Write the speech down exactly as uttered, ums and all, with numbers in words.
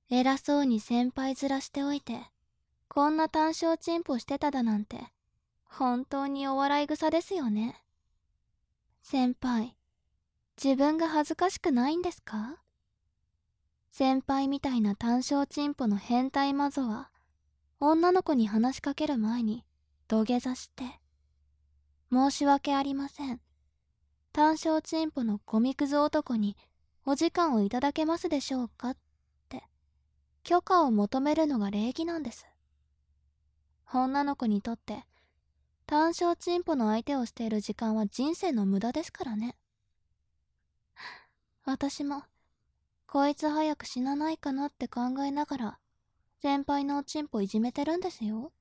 偉そうに先輩面しておいて、こんな単勝チンポしてただなんて、本当にお笑い草ですよね。先輩、自分が恥ずかしくないんですか？先輩みたいな単勝チンポの変態マゾは、女の子に話しかける前に土下座して、申し訳ありません。単勝チンポのゴミクズ男にお時間をいただけますでしょうかって、許可を求めるのが礼儀なんです。女の子にとって、単勝チンポの相手をしている時間は人生の無駄ですからね。私も、こいつ早く死なないかなって考えながら、先輩のおチンポいじめてるんですよ。